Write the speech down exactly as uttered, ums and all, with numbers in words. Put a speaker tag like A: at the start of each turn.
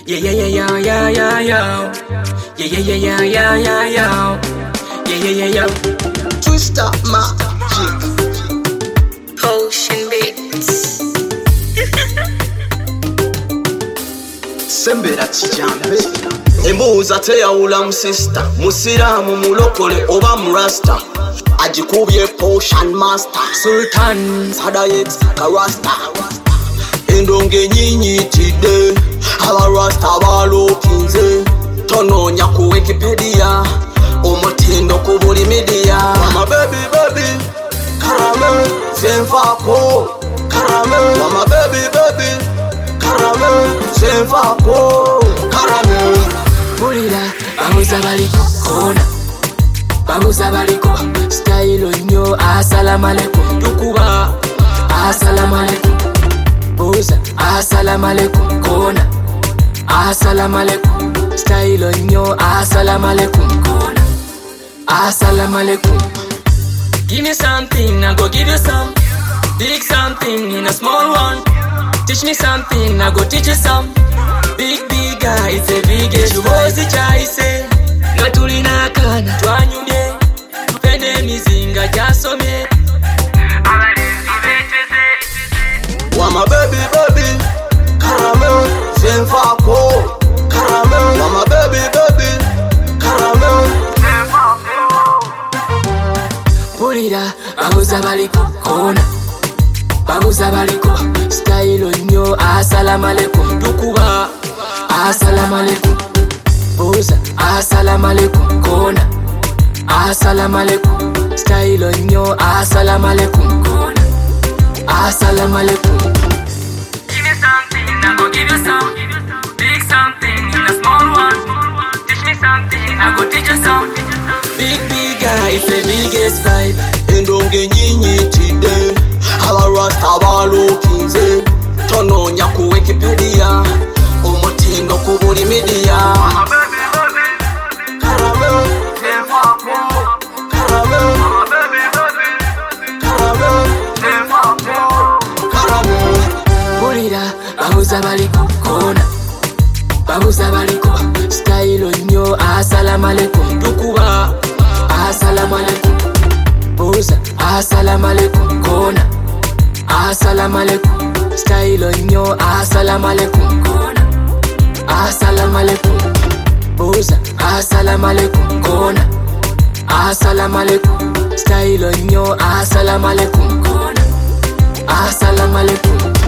A: Yeah, yeah, yeah, yeah, yeah, yeah, yeah. Yeah, yeah, yeah, yeah, yeah, yeah, yeah. Yeah, yeah, yeah, yeah.
B: Twister Magic.
C: Potion Beats.
B: Sembera kijambe. Embuuza teyawula musista, musiraamu mulokole oba murasta. Agikubye Potion Master
A: Sultan
B: Sadayex Karasta. Endonge nyinyitidde abarasta balookinze. Tonoonya ku Wikipedia omutindo ku buli media. Mama baby baby karame senfaako karame. Mama baby baby karame senfaako karame.
A: Bulira babuza baliko kona, babuza baliko style nnyo. Assalamu alaikum tukuba, assalamu alaikum buza, assalamu alaikum kona, assalamu alaikum style nnyo. Assalamu alaikum kona, assalamu alaikum. Give me something, I go give you some. Big something in a small one. Teach me something, I go teach you some. Big big guy, it's a biggest. Chubozi chaise natulina kana twanyumye tupende mizinga jasomye.
B: Wama baby baby karame senfaako karame. Wama baby baby karame senfaako.
A: Pulira babuza baliko kona, babuza baliko style nnyo. Assalamu alaikum tukuba, assalamu alaikum buza, assalamu alaikum kona, assalamu alaikum style nnyo. Assalamu alaikum kona, assalamu alaikum. Give me something, I go give you some. Big something in a small one. Teach me something, I go teach you some. Big big guy, it's the biggest vibe.
B: Endonge nyinyitidde abarasta balookinze. Tonoonya ku Wikipedia omutindo ku buli media. Karame senfaako karame. Karame senfaako karame.
A: Bulira babuza baliko kona, babuza baliko style nnyo. Assalamu alaikum tukuba, assalamu alaikum buza, assalamu alaikum kona, assalamu alaikum style nnyo. Assalamu alaikum kona, assalamu alaikum buza, assalamu alaikum kona, assalamu alaikum style nnyo. Assalamu alaikum kona, assalamu alaikum.